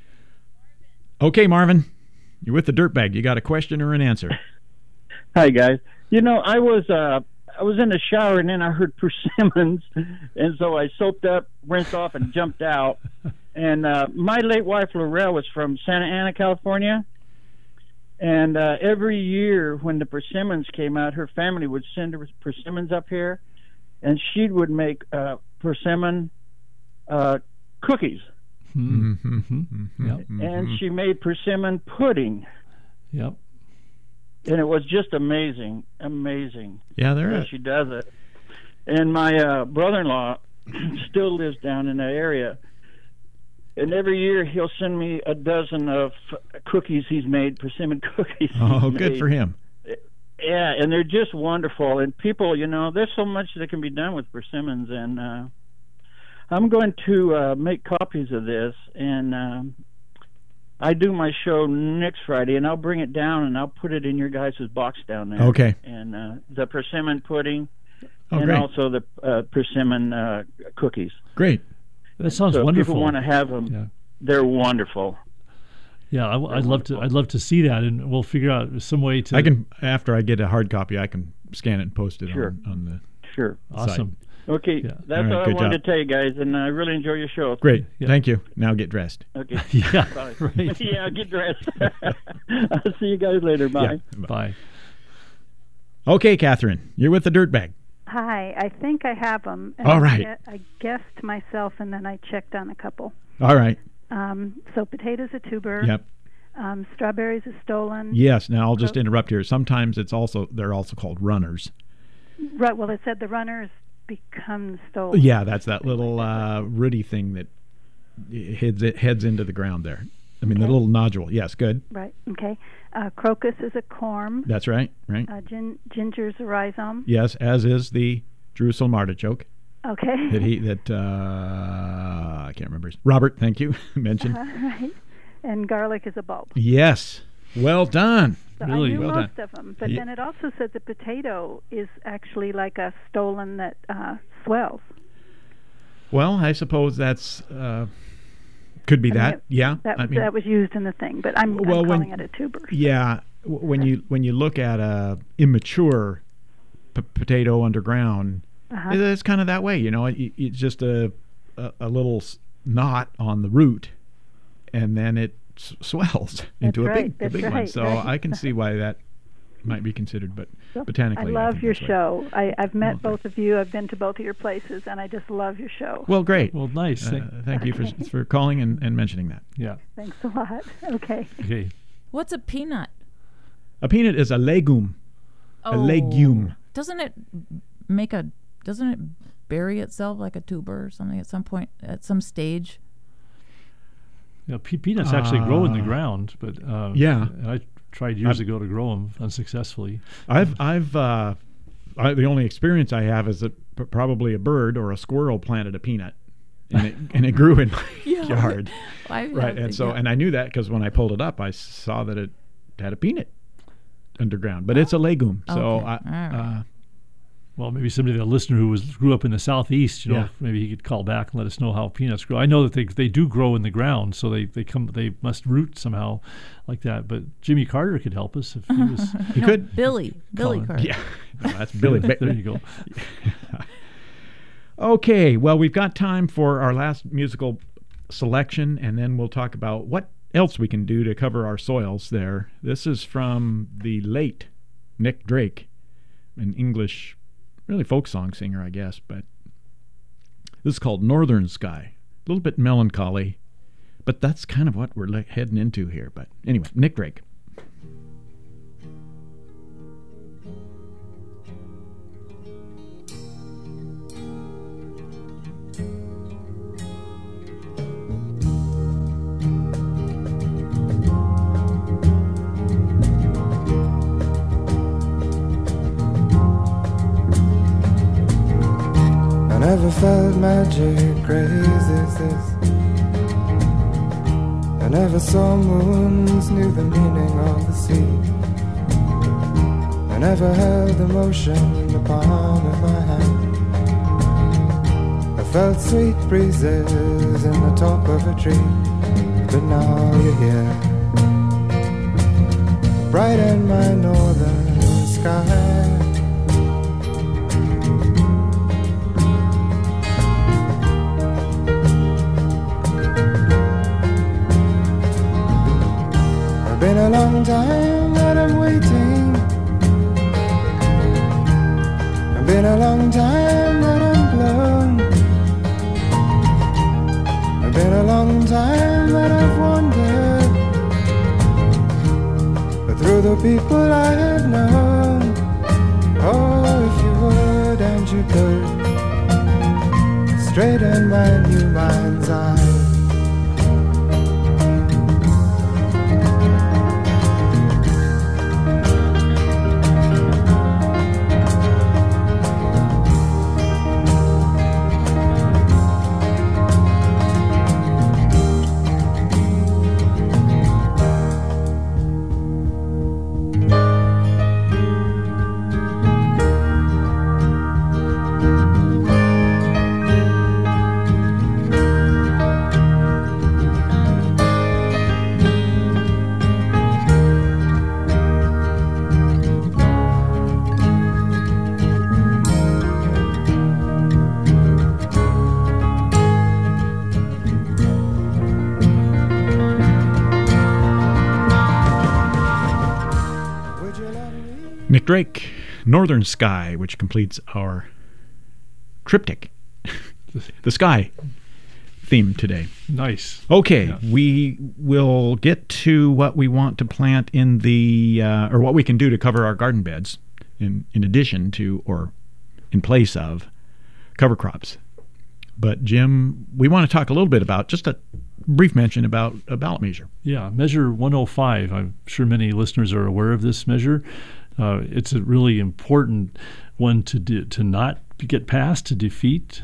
Okay, Marvin, you're with the Dirtbag. You got a question or an answer? Hi, guys. I was in the shower, and then I heard persimmons, and so I soaped up, rinsed off, and jumped out. And my late wife, Laurel, was from Santa Ana, California. And every year when the persimmons came out, her family would send her persimmons up here, and she would make persimmon cookies. Yep. And she made persimmon pudding. Yep. And it was just amazing. Yeah, there is. She does it. And my brother-in-law still lives down in that area. And every year he'll send me a dozen of cookies he's made, persimmon cookies. Oh, good for him. Yeah, and they're just wonderful. And people, there's so much that can be done with persimmons. And I'm going to make copies of this. And I do my show next Friday, and I'll bring it down, and I'll put it in your guys' box down there. Okay. And the persimmon pudding, and great. Also the persimmon cookies. Great. That sounds wonderful. If people want to have them, they're wonderful. Yeah, I'd love to see that, and we'll figure out some way to. After I get a hard copy, I can scan it and post it on the. Sure. Awesome. Site. Okay, that's all I wanted to tell you guys, and I really enjoy your show. Great, thank you. Now get dressed. Okay. Yeah. Bye. Right. Yeah, get dressed. I'll see you guys later. Bye. Yeah, bye. Okay, Catherine, you're with the Dirtbag. Hi, I think I have them. All right. I guessed myself, and then I checked on a couple. All right. So potatoes a tuber. Yep. Strawberries a stolon. Yes. Now I'll just interrupt here. Sometimes they're also called runners. Right. Well, it said the runners become stolon. Yeah, that's that little rooty thing that heads into the ground there. I mean, the little nodule. Yes, good. Right. Okay. Crocus is a corm. That's right. Right. Ginger's a rhizome. Yes, as is the Jerusalem artichoke. Okay. I can't remember. Robert, thank you. Mentioned. Right. And garlic is a bulb. Yes. Well done. So really I knew well most done. of them, but then it also said the potato is actually like a stolon that swells. Well, I suppose that's could be that. Yeah. That was used in the thing, but I'm calling it a tuber. Yeah. When you look at a immature potato underground, it's kind of that way. It's just a little knot on the root, and then it swells into a big one. So I can see why that might be considered, but botanically. I love your show. I've met both of you. I've been to both of your places, and I just love your show. Well, great. Well, nice. Thank you for calling and mentioning that. Yeah. Thanks a lot. Okay. What's a peanut? A peanut is a legume. A legume. Doesn't it bury itself like a tuber or something at some point, at some stage? Yeah, peanuts actually grow in the ground, but yeah, I tried years ago to grow them unsuccessfully. The only experience I have is that probably a bird or a squirrel planted a peanut, and it grew in my yard. Right, And I knew that because when I pulled it up, I saw that it had a peanut underground, but it's a legume. So Okay. Well, maybe somebody, a listener who grew up in the southeast, maybe he could call back and let us know how peanuts grow. I know that they do grow in the ground, so they must root somehow like that. But Jimmy Carter could help us if he was. He could. Billy Carter. Yeah, no, that's Billy. There you go. Okay, well, we've got time for our last musical selection, and then we'll talk about what else we can do to cover our soils there. This is from the late Nick Drake, an English, really folk song singer, I guess, but this is called Northern Sky. A little bit melancholy, but that's kind of what we're heading into here. But anyway, Nick Drake. Never felt magic crazy as this. I never saw moons, knew the meaning of the sea. I never held emotion in the palm of my hand. I felt sweet breezes in the top of a tree. But now you're here, bright in my northern sky. Been a long time that I'm waiting. It's been a long time that I'm blown. It's been a long time that I've wandered, but through the people I have known. Oh, if you would and you could straighten my new mind's eye. Nick Drake, Northern Sky, which completes our triptych, the sky theme today. Nice. Okay, Yeah. We will get to what we want to plant in the, or what we can do to cover our garden beds in addition to, or in place of, cover crops. But Jim, we want to talk a little bit about, just a brief mention about a ballot measure. Yeah, Measure 105. I'm sure many listeners are aware of this measure. It's a really important one to not get passed, to defeat.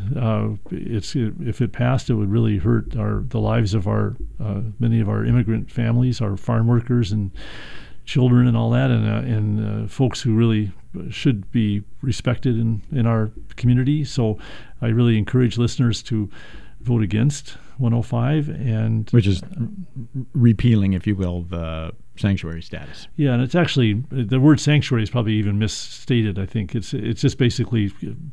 If it passed, it would really hurt the lives of many of our immigrant families, our farm workers and children and all that, and folks who really should be respected in our community. So I really encourage listeners to vote against 105, and which is repealing, if you will, the sanctuary status. Yeah, and it's actually, the word sanctuary is probably even misstated. I think it's just basically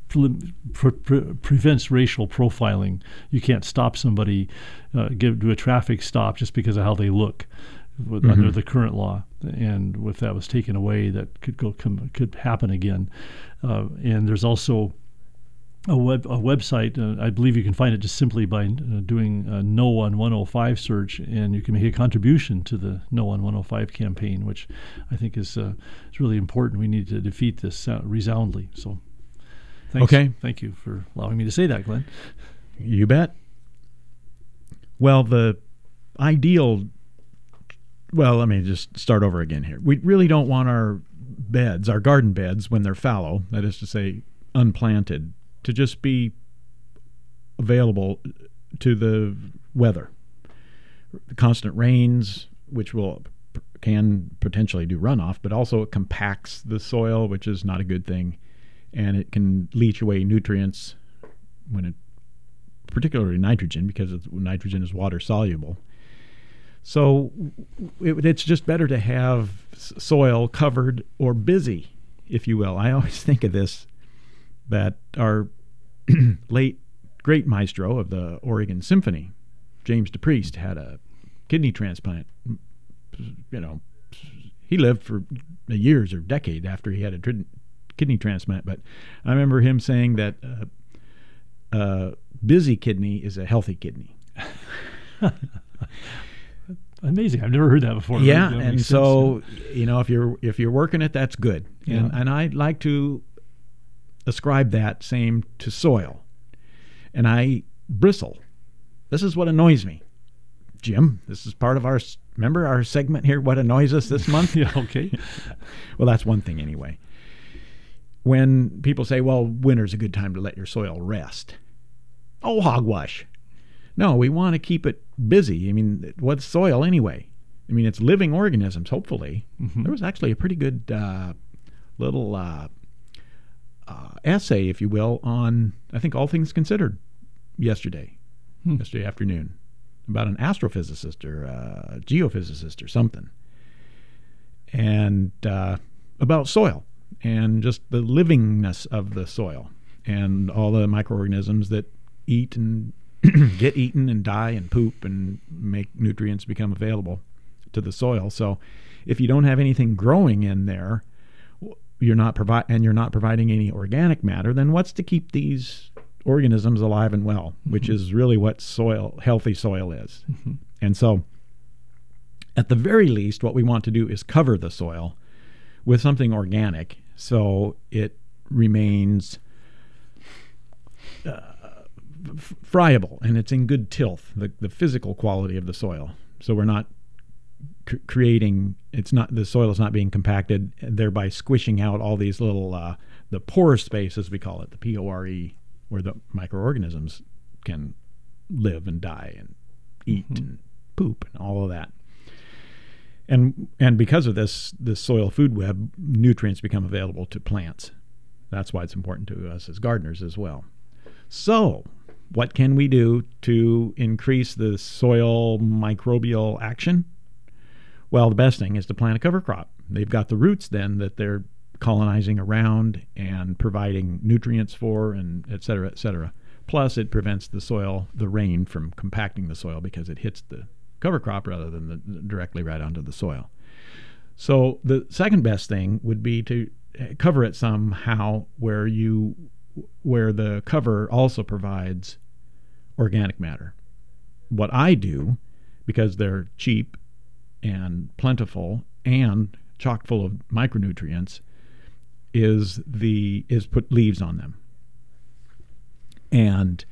prevents racial profiling. You can't stop somebody, do a traffic stop just because of how they look under the current law. And if that was taken away, that could happen again. And there's also a website. I believe you can find it just simply by doing a No on 105 search, and you can make a contribution to the No on 105 campaign, which I think is really important. We need to defeat this resoundly. So, thanks. Okay. Thank you for allowing me to say that, Glenn. You bet. Well, the ideal. Well, let me just start over again here. We really don't want our garden beds, when they're fallow, that is to say, unplanted, to just be available to the weather. The constant rains, which can potentially do runoff, but also it compacts the soil, which is not a good thing, and it can leach away nutrients particularly nitrogen, because nitrogen is water soluble. So it's just better to have soil covered or busy, if you will. I always think of this, that our late great maestro of the Oregon Symphony, James DePriest, had a kidney transplant. He lived for years or decade after he had a kidney transplant. But I remember him saying that busy kidney is a healthy kidney. Amazing! I've never heard that before. Yeah, and so if you're working it, that's good. Yeah. And I'd like to ascribe that same to soil. And I bristle. This is what annoys me, Jim. This is part of our segment here. What annoys us this month? Yeah. Okay. Well, that's one thing anyway. When people say, "Well, winter's a good time to let your soil rest," oh, hogwash. No, we want to keep it busy. I mean, what's soil anyway? I mean, it's living organisms, hopefully. Mm-hmm. There was actually a pretty good little essay, if you will, on, I think, All Things Considered yesterday afternoon, about an astrophysicist or a geophysicist or something, and about soil and just the livingness of the soil and all the microorganisms that eat and get eaten and die and poop and make nutrients become available to the soil. So if you don't have anything growing in there, you're not providing any organic matter, then what's to keep these organisms alive and well, which is really what healthy soil is. Mm-hmm. And so at the very least, what we want to do is cover the soil with something organic so it remains friable and it's in good tilth, the physical quality of the soil. So we're not creating, the soil is not being compacted, thereby squishing out all these little the pore space, as we call it, the PORE, where the microorganisms can live and die and eat and poop and all of that. And because of this soil food web, nutrients become available to plants. That's why it's important to us as gardeners as well. So what can we do to increase the soil microbial action? Well, the best thing is to plant a cover crop. They've got the roots then that they're colonizing around and providing nutrients for, and et cetera, et cetera. Plus, it prevents the rain from compacting the soil because it hits the cover crop rather than directly right onto the soil. So the second best thing would be to cover it somehow where the cover also provides organic matter. What I do, because they're cheap and plentiful and chock full of micronutrients, is put leaves on them. And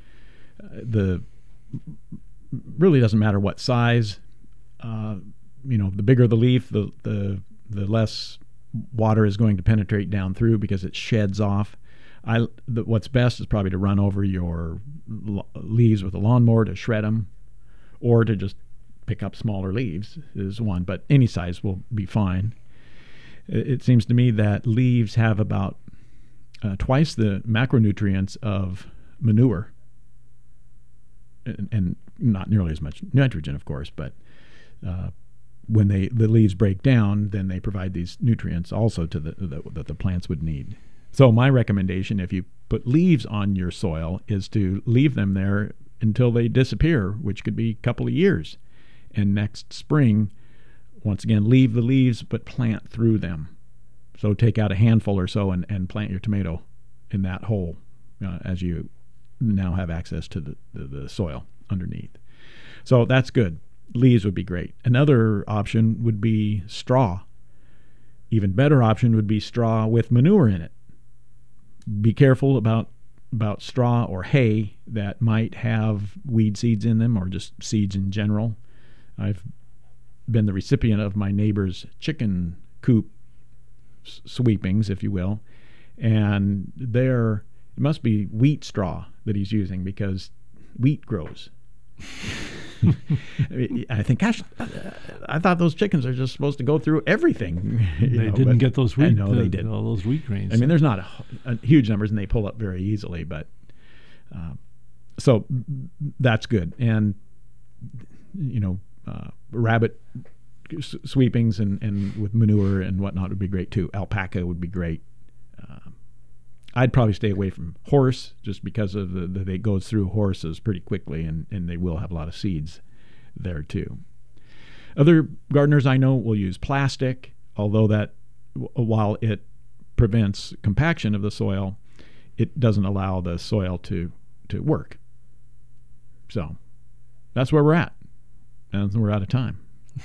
really doesn't matter what size. The bigger the leaf, the less water is going to penetrate down through because it sheds off. What's best is probably to run over your leaves with a lawnmower to shred them, or to just pick up smaller leaves is one, but any size will be fine. It seems to me that leaves have about twice the macronutrients of manure, and not nearly as much nitrogen, of course, but when the leaves break down, then they provide these nutrients also to that the plants would need. So my recommendation, if you put leaves on your soil, is to leave them there until they disappear, which could be a couple of years. And next spring, once again, leave the leaves, but plant through them. So take out a handful or so and plant your tomato in that hole as you now have access to the soil underneath. So that's good. Leaves would be great. Another option would be straw. Even better option would be straw with manure in it. Be careful about straw or hay that might have weed seeds in them or just seeds in general. I've been the recipient of my neighbor's chicken coop sweepings, if you will, and it must be wheat straw that he's using, because wheat grows I think, gosh, I thought those chickens are just supposed to go through everything. They didn't get those wheat. No, they didn't. All those wheat grains. I mean, there's not a huge numbers, and they pull up very easily. But so that's good. And rabbit sweepings and with manure and whatnot would be great too. Alpaca would be great. I'd probably stay away from horse just because of they goes through horses pretty quickly, and they will have a lot of seeds there too. Other gardeners I know will use plastic, although that while it prevents compaction of the soil, it doesn't allow the soil to work. So that's where we're at, and we're out of time.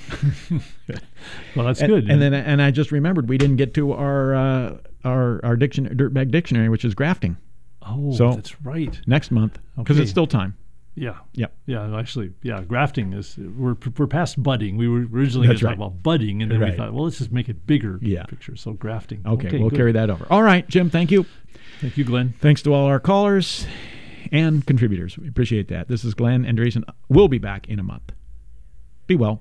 Well, that's good. And I just remembered we didn't get to our Dirtbag Dictionary, which is grafting. Oh, so that's right. Next month, because it's still time. Yeah. Yep. Yeah. Actually, grafting is we're past budding. We were originally going to talk about budding, and then we thought, well, let's just make it bigger picture. So grafting. Okay, we'll carry that over. All right, Jim. Thank you. Thank you, Glenn. Thanks to all our callers and contributors. We appreciate that. This is Glenn Andreessen. We'll be back in a month. Be well.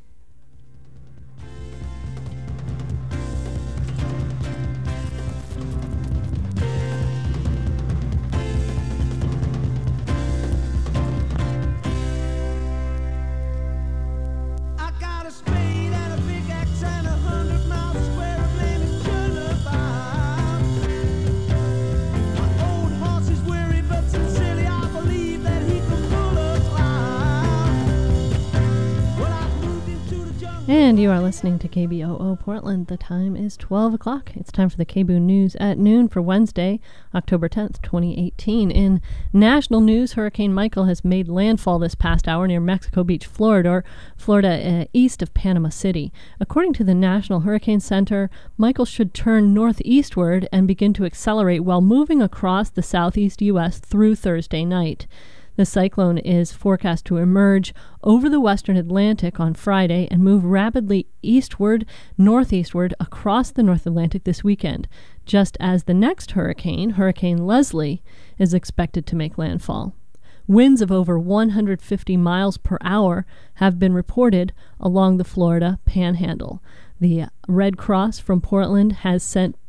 And you are listening to KBOO Portland. The time is 12 o'clock. It's time for the KBOO News at noon for Wednesday, October 10th, 2018. In national news, Hurricane Michael has made landfall this past hour near Mexico Beach, Florida, east of Panama City. According to the National Hurricane Center, Michael should turn northeastward and begin to accelerate while moving across the southeast U.S. through Thursday night. The cyclone is forecast to emerge over the western Atlantic on Friday and move rapidly northeastward across the North Atlantic this weekend, just as the next hurricane, Hurricane Leslie, is expected to make landfall. Winds of over 150 miles per hour have been reported along the Florida Panhandle. The Red Cross from Portland has sent